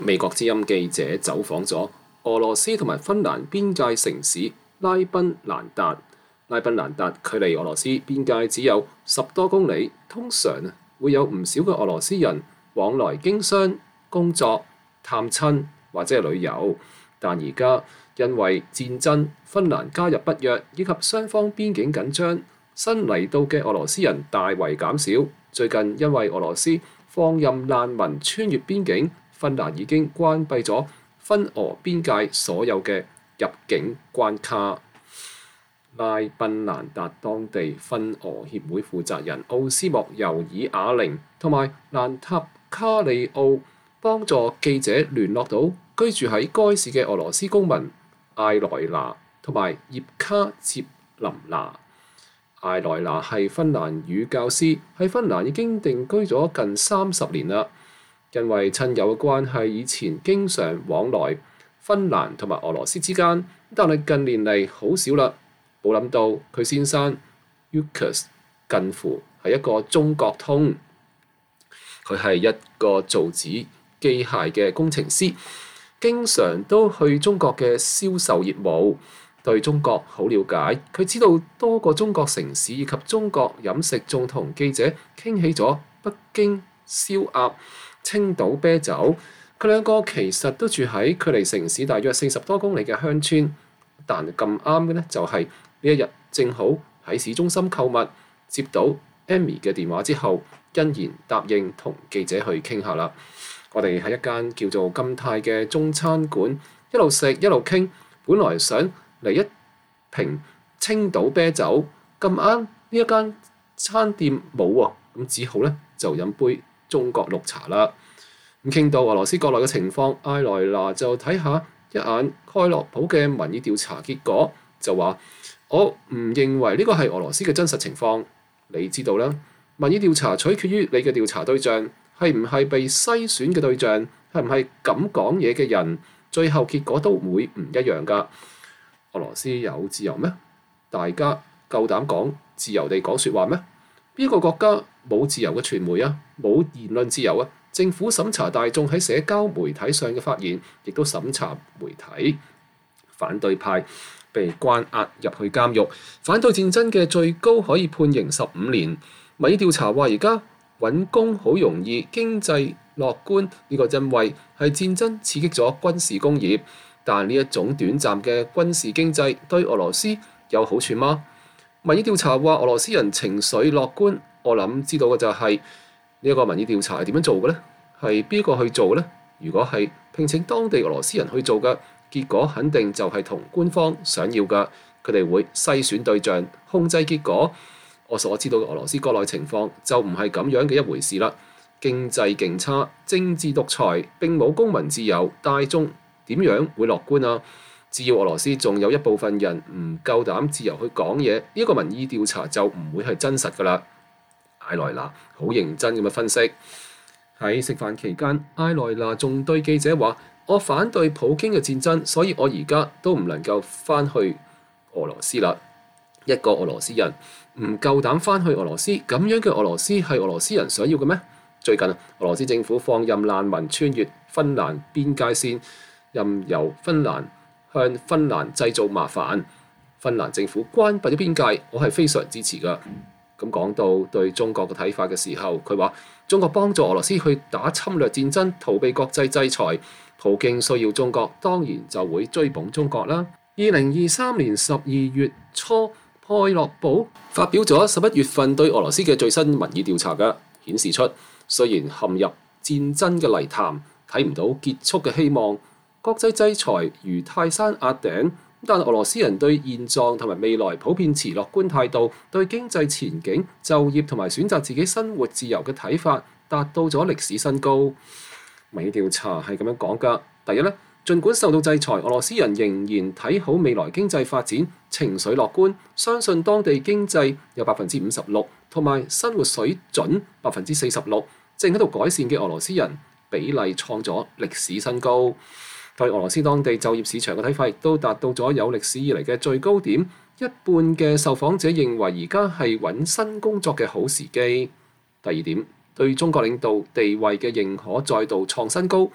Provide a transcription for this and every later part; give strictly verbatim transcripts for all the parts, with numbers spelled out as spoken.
美國之音記者走訪咗俄羅斯同埋芬蘭邊界城市拉賓蘭達。拉賓蘭達距離俄羅斯邊界只有十多公里，通常會有唔少嘅俄羅斯人往來經商、工作、探親或者係旅遊。但而家因為戰爭、芬蘭加入北約以及雙方邊境緊張，新嚟到嘅俄羅斯人大為減少。最近因為俄羅斯放任難民穿越邊境，芬蘭已經關閉咗芬俄邊界所有嘅入境關卡。拉賓蘭達當地芬俄協會負責人奧斯莫尤爾雅寧同埋蘭塔卡利奧幫助記者聯絡到居住喺該市嘅俄羅斯公民艾萊娜同埋葉卡捷琳娜。艾萊娜係芬蘭語教師，喺芬蘭已經定居咗近三十年啦。因為親友嘅關係，以前經常往來芬蘭同埋俄羅斯之間，但係近年嚟好少啦。冇諗到佢先生 Ukas 近乎係一個中國通，佢係一個造紙機械嘅工程師，經常都去中國嘅銷售業務，對中國好了解。佢知道多個中國城市以及中國飲食，仲同記者傾起咗北京燒鴨、青島啤酒。佢兩個其實都住喺距離城市大約四十多公里嘅鄉村，但咁啱嘅呢就係、是。呢一日正好喺市中心購物，接到 Amy 嘅電話之後，欣然答應同記者去傾下啦。我哋喺一間叫做金泰嘅中餐館，一路食一路傾。本來想嚟一瓶青島啤酒，咁啱呢一間餐店冇喎，咁只好咧就飲杯中國綠茶啦。咁傾到俄羅斯國內嘅情況，艾萊娜就睇下一眼蓋洛普嘅民意調查結果，就話：我唔認為呢個係俄羅斯嘅真實情況。你知道啦，民意調查取決於你嘅調查對象係唔係被篩選嘅對象，係唔係咁講嘢嘅人，最後結果都會唔一樣㗎。俄羅斯有自由咩？大家夠膽講自由地講説話咩？邊個國家冇自由嘅傳媒啊？冇言論自由啊？政府審查大眾喺社交媒體上嘅發言，亦都審查媒體。反對派被關押入去監獄，反對戰爭嘅最高可以判刑十五年。民意調查話而家揾工好容易，經濟樂觀，呢個因為係戰爭刺激咗軍事工業。但呢一種短暫嘅軍事經濟對俄羅斯有好處嗎？民意調查話俄羅斯人情緒樂觀，我諗知道嘅就係呢一個民意調查係點樣做嘅呢？係邊個去做呢？如果係聘請當地俄羅斯人去做嘅，結果肯定就係同官方想要嘅，佢哋會篩選對象，控制結果。我所知道嘅俄羅斯國內情況就唔係咁樣嘅一回事啦。經濟勁差，政治獨裁，並冇公民自由，大眾點樣會樂觀啊？只要俄羅斯仲有一部分人唔夠膽自由去講嘢，呢一個民意調查就唔會係真實噶啦。艾萊娜好認真咁樣分析。喺食飯期間，艾萊娜仲對記者話：我反對普京嘅戰爭，所以我而家都唔能夠翻去俄羅斯啦。一個俄羅斯人唔夠膽翻去俄羅斯，咁樣嘅俄羅斯係俄羅斯人想要嘅咩？最近俄羅斯政府放任難民穿越芬蘭邊界線，任由芬蘭向芬蘭製造麻煩。芬蘭政府關閉咗邊界，我係非常支持㗎。咁講到對中國嘅睇法嘅時候，佢話中國幫助俄羅斯去打侵略戰爭，逃避國際制裁。普京需要中國，當然就會追捧中國啦。二零二三年十二月初，蓋洛普發表咗十一月份對俄羅斯嘅最新民意調查嘅，顯示出雖然陷入戰爭嘅泥潭，睇唔到結束嘅希望，國際制裁如泰山壓頂，但俄羅斯人對現狀同埋未來普遍持樂觀態度，對經濟前景、就業同埋選擇自己生活自由嘅睇法達到咗歷史新高。民意調查係咁樣講㗎。第一咧，儘管受到制裁，俄羅斯人仍然睇好未來經濟發展，情緒樂觀，相信當地經濟有百分之五十六，同埋生活水準百分之四十六，正喺度改善嘅俄羅斯人比例創咗歷史新高。對俄羅斯當地就業市場嘅睇法亦都達到咗有歷史以嚟嘅最高點，一半嘅受訪者認為而家係揾新工作嘅好時機。第二點，對中國領導地位嘅認可再度創新高。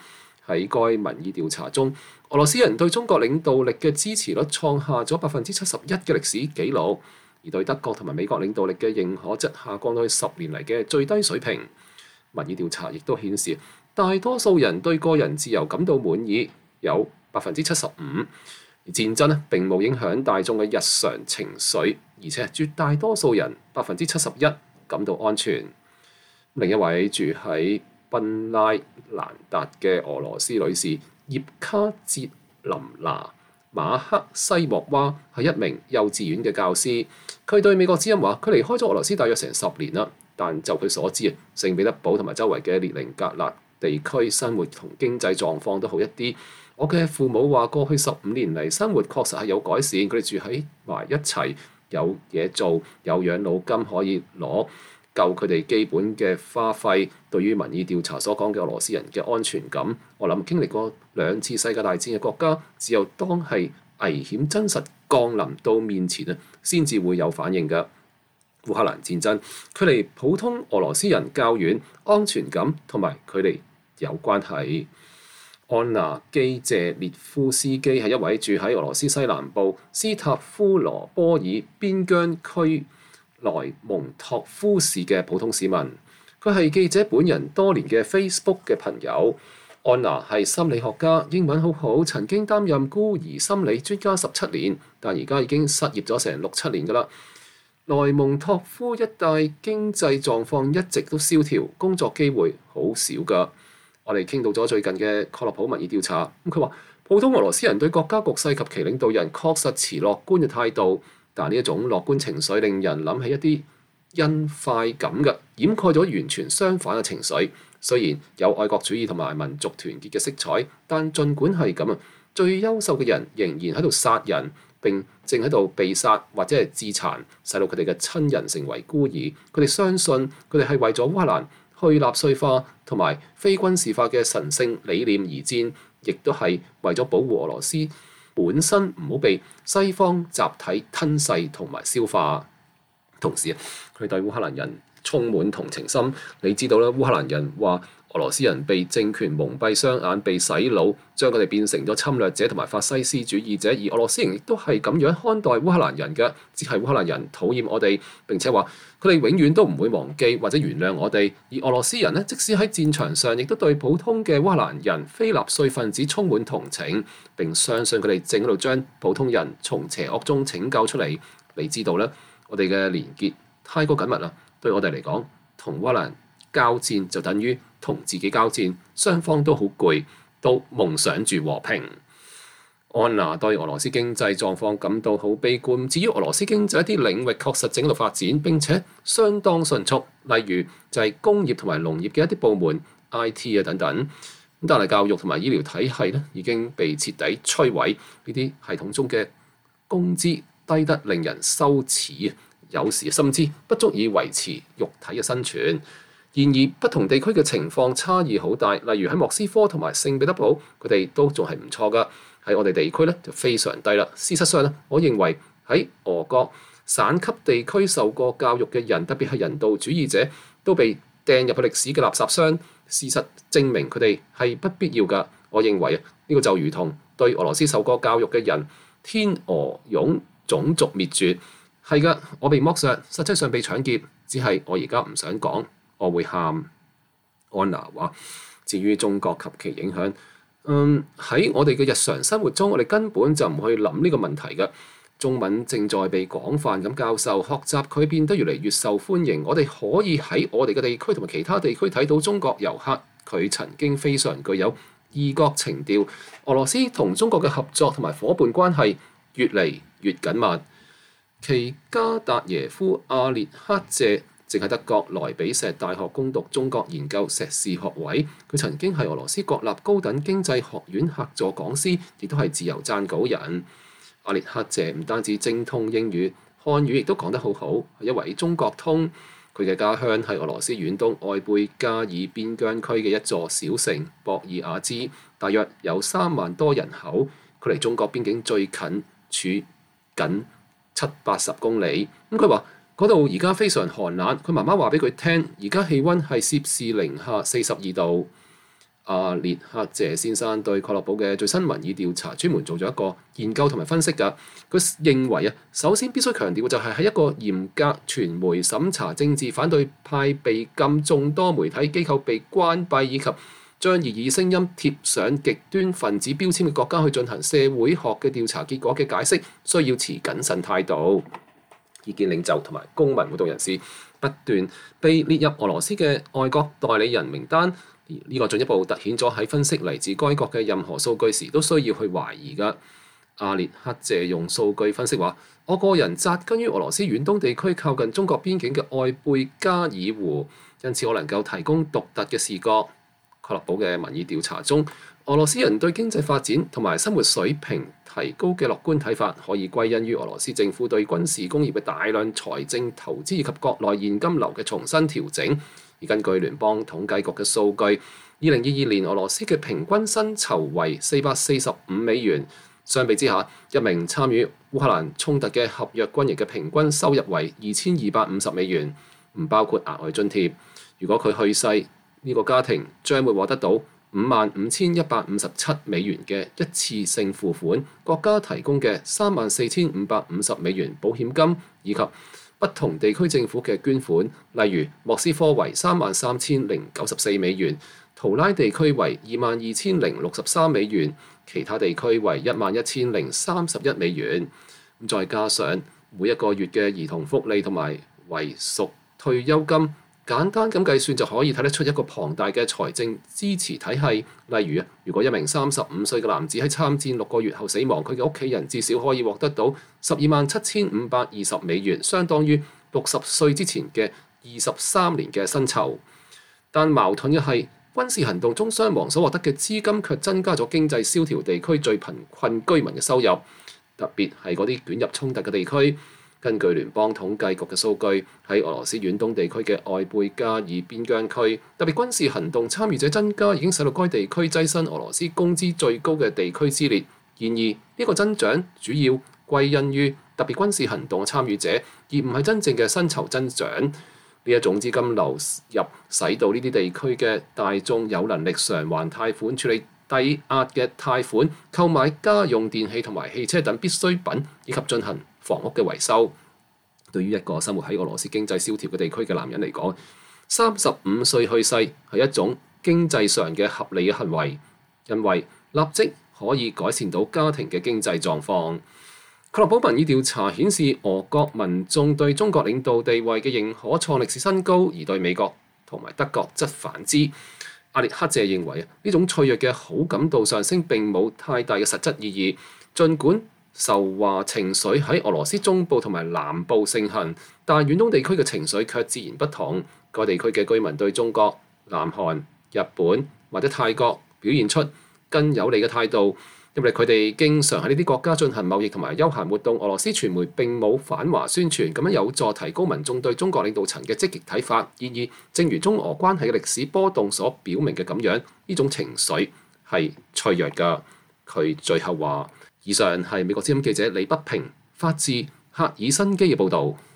喺該民意調查中，俄羅斯人對中國領導力嘅支持率創下咗百分之七十一嘅歷史紀錄，而對德國同埋美國領導力嘅認可則下降到去十年嚟嘅最低水平。民意調查亦都顯示，大多數人對個人自由感到滿意，有百分之七十五。而戰爭呢並冇影響大眾嘅日常情緒，而且絕大多數人百分之七十一感到安全。另一位住喺賓拉蘭達嘅俄羅斯女士葉卡捷琳娜馬克西莫娃係一名幼稚園嘅教師。佢對美國之音話：佢離開咗俄羅斯大約成十年啦，但就佢所知啊，聖彼得堡同埋周圍嘅列寧格勒地區生活同經濟狀況都好一啲。我嘅父母話：過去十五年嚟生活確實係有改善，佢哋住喺埋一齊，有嘢做，有養老金可以攞，夠佢哋基本嘅花費。對於民意調查所講嘅俄羅斯人嘅安全感，我諗經歷過兩次世界大戰嘅國家，只有當係危險真實降臨到面前啊，先至會有反應㗎。烏克蘭戰爭距離普通俄羅斯人較遠，安全感同埋佢哋有關係。安娜基謝列夫斯基係一位住喺俄羅斯西南部斯塔夫羅波爾邊疆區萊蒙托夫市嘅普通市民。佢係記者本人多年嘅 Facebook 嘅朋友。安娜係心理學家，英文好好，曾經擔任孤兒心理專家十七年，但而家已經失業咗成六七年㗎啦。萊蒙托夫一帶經濟狀況一直都蕭條，工作機會好少㗎。我哋傾到咗最近嘅克洛普民意調查，咁佢話普通俄羅斯人對國家局勢及其領導人確實持樂觀嘅態度，但呢一種樂觀情緒令人諗起一啲因快感嘅，掩蓋咗完全相反嘅情緒。雖然有愛國主義同埋民族團結嘅色彩，但儘管係咁啊，最優秀嘅人仍然喺度殺人，並正喺度被殺或者係自殘，使到佢哋嘅親人成為孤兒。佢哋相信佢哋係為咗烏克蘭去納粹化同埋非軍事化嘅神聖理念而戰，亦都係為咗保護俄羅斯本身唔好被西方集體吞噬同埋消化。同時啊，佢對烏克蘭人充滿同情心。你知道啦，烏克蘭人話俄羅斯人被政權蒙蔽雙眼，被洗腦，將佢哋變成咗侵略者同埋法西斯主義者。而俄羅斯人亦都係咁樣看待烏克蘭人嘅，只係烏克蘭人討厭我哋，並且話佢哋永遠都唔會忘記或者原諒我哋。而俄羅斯人呢，即使喺戰場上，亦都對普通嘅烏克蘭人、非納粹分子充滿同情，並相信佢哋正喺度將普通人從邪惡中拯救出嚟。你知道咧，我哋嘅連結太過緊密啦，對我哋嚟講，同烏克蘭交戰就等於同自己交戰，雙方都好攰，都夢想住和平。安娜對俄羅斯經濟狀況感到好悲觀。至於俄羅斯經濟一啲領域確實正喺度發展，並且相當迅速，例如就係工業同埋農業嘅一啲部門、I T 啊等等。咁但係教育同埋醫療體系咧已經被徹底摧毀，呢啲系統中嘅工資低得令人羞恥，有時甚至不足以維持肉體嘅生存。然而，不同地區嘅情況差異好大，例如喺莫斯科同埋聖彼得堡，佢哋都仲係唔錯㗎。喺我哋地區咧就非常低啦。事實上咧，我認為喺俄國省級地區受過教育嘅人，特別係人道主義者，都被掟入去歷史嘅垃圾箱。事實證明佢哋係不必要㗎。我認為啊，呢個就如同對俄羅斯受過教育嘅人，天鵝絨種族滅絕係㗎。我被剝削，實際上被搶劫，只係我而家唔想講。我會喊。安娜話：至於中國及其影響，嗯喺我哋嘅日常生活中，我哋根本就唔去諗呢個問題嘅。中文正在被廣泛咁教授，學習佢變得越嚟越受歡迎。我哋可以喺我哋嘅地區同埋其他地區睇到中國遊客，佢曾經非常具有異國情調。俄羅斯同中國嘅合作同埋伙伴關係越嚟越緊密。其加達耶夫阿列克謝正喺德國萊比錫大學攻讀中國研究碩士學位。佢曾經係俄羅斯國立高等經濟學院客座講師，亦都係自由撰稿人。阿列克謝唔單止精通英語，漢語亦都講得好好，係一位中國通。佢嘅家鄉係俄羅斯遠東愛貝加爾邊疆區嘅一座小城博爾亞茲，大約有三萬多人口，距離中國邊境最近，處僅七八十公里。咁佢話嗰度而家非常寒冷，佢媽媽話俾佢聽，而家氣温係攝氏零下四十二度。 阿列克謝先生對蓋洛普嘅最新民意調查專門做咗一個研究同埋分析㗎。佢認為啊，首先必須強調嘅就係喺一個嚴格傳媒審查、政治反對派被禁、眾多媒體機構被關閉以及將異議聲音貼上極端分子標籤嘅國家去進行社會學嘅調查結果嘅解釋，需要持謹慎態度。意見領袖同埋公民活動人士不斷被列入俄羅斯嘅外國代理人名單。呢個進一步突顯咗喺分析嚟自該國嘅任何數據時都需要去懷疑㗎。阿列克謝用數據分析話：我個人扎根於俄羅斯遠東地區靠近中國邊境嘅愛貝加爾湖，因此我能夠提供獨特嘅視覺。蓋洛普嘅民意調查中，俄羅斯人對經濟發展同埋生活水平提高嘅樂觀睇法，可以歸因於俄羅斯政府對軍事工業嘅大量財政投資以及國內現金流嘅重新調整。而根據聯邦統計局嘅數據，二零二二年俄羅斯嘅平均薪酬為四百四十五美元。相比之下，一名參與烏克蘭衝突嘅合約軍人嘅平均收入為二千二百五十美元，唔包括額外津貼。如果佢去世，呢個家庭將會獲得到五萬五千一百五十七美元嘅一次性付款，國家提供嘅三萬四千五百五十美元保險金，以及不同地區政府嘅捐款，例如莫斯科為三萬三千零九十四美元，圖拉地區為二萬二千零六十三美元，其他地區為一萬一千零三十一美元。再加上每一個月嘅兒童福利同埋遺屬退休金，簡單咁計算就可以睇得出一個龐大嘅財政支持體系。例如啊，如果一名三十五歲嘅男子喺參戰六個月後死亡，佢嘅屋企人至少可以獲得到十二萬七千五百二十美元，相當於六十歲之前嘅二十三年嘅薪酬。但矛盾嘅係，軍事行動中傷亡所獲得嘅資金卻增加咗經濟蕭條地區最貧困居民嘅收入，特別係嗰啲捲入衝突嘅地區。根據聯邦統計局嘅數據，喺俄羅斯遠東地區嘅愛貝加爾邊疆區，特別軍事行動參與者增加已經使到該地區躋身俄羅斯工資最高嘅地區之列。然而，呢個增長主要歸因於特別軍事行動嘅參與者，而唔係真正嘅薪酬增長。呢一種資金流入，使到呢啲地區嘅大眾有能力償還貸款、處理抵押嘅貸款、購買家用電器同埋汽車等必需品，以及進行房屋嘅維修。對於一個生活喺俄羅斯經濟蕭條嘅地區嘅男人嚟講，三十五歲去世係一種經濟上嘅合理嘅行為，因為立即可以改善到家庭嘅經濟狀況。蓋洛普民意調查顯示，俄國民眾對中國領導地位嘅認可創歷史新高，而對美國同埋德國則反之。阿列克謝認為啊，呢種脆弱嘅好感度上升並冇太大嘅實質意義。儘管仇華情緒喺俄羅斯中部同埋南部盛行，但遠東地區嘅情緒卻自然不同。該地區嘅居民對中國、南韓、日本或者泰國表現出更有利嘅態度，因為佢哋經常喺呢啲國家進行貿易同埋休閒活動。俄羅斯傳媒並冇反華宣傳，咁樣有助提高民眾對中國領導層嘅積極睇法。然而，正如中俄關係嘅歷史波動所表明嘅咁樣，呢種情緒係脆弱㗎。佢最後話：以上係美國之音記者李北平發自赫爾辛基嘅報導。